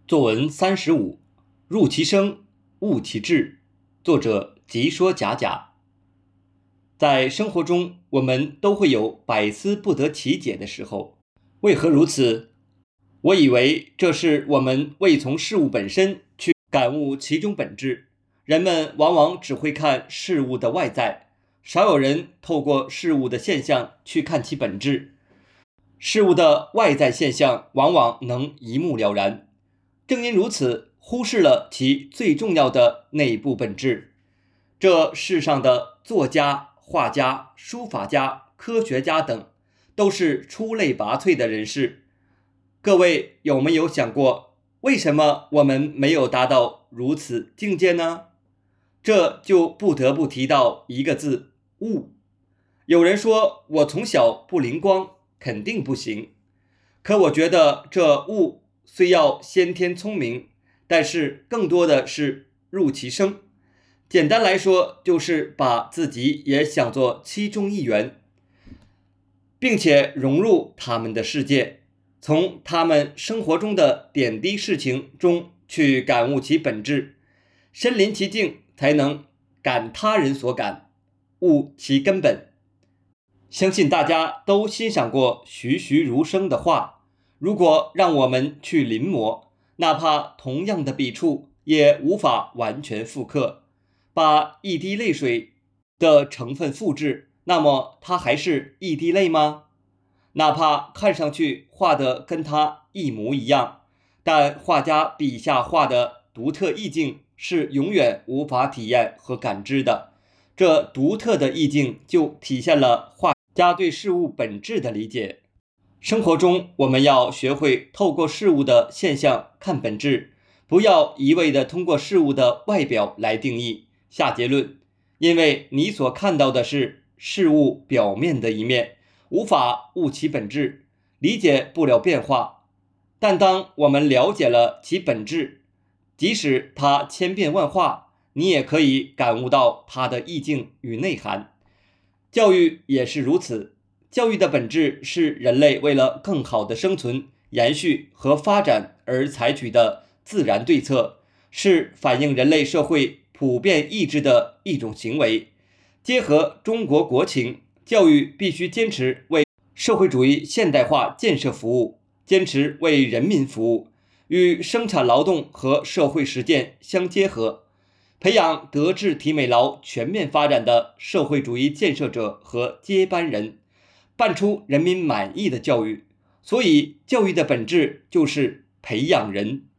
作文35，入其生，悟其志。作者即说甲甲。在生活中，我们都会有百思不得其解的时候。为何如此？我以为这是我们未从事物本身去感悟其中本质。人们往往只会看事物的外在，少有人透过事物的现象去看其本质。事物的外在现象往往能一目了然，正因如此，忽视了其最重要的内部本质。这世上的作家、画家、书法家、科学家等，都是出类拔萃的人士。各位有没有想过，为什么我们没有达到如此境界呢？这就不得不提到一个字：悟。有人说我从小不灵光，肯定不行。可我觉得这悟虽要先天聪明，但是更多的是入其生。简单来说，就是把自己也想作其中一员，并且融入他们的世界，从他们生活中的点滴事情中去感悟其本质，身临其境，才能感他人所感，悟其根本。相信大家都欣赏过栩栩如生的画，如果让我们去临摹，哪怕同样的笔触，也无法完全复刻。把一滴泪水的成分复制，那么它还是一滴泪吗？哪怕看上去画的跟它一模一样，但画家笔下画的独特意境是永远无法体验和感知的。这独特的意境就体现了画家对事物本质的理解。生活中，我们要学会透过事物的现象看本质，不要一味地通过事物的外表来定义下结论，因为你所看到的是事物表面的一面，无法悟其本质，理解不了变化。但当我们了解了其本质，即使它千变万化，你也可以感悟到它的意境与内涵。教育也是如此，教育的本质是人类为了更好的生存、延续和发展而采取的自然对策，是反映人类社会普遍意志的一种行为。结合中国国情，教育必须坚持为社会主义现代化建设服务，坚持为人民服务，与生产劳动和社会实践相结合，培养德智体美劳全面发展的社会主义建设者和接班人，办出人民满意的教育。所以，教育的本质就是培养人。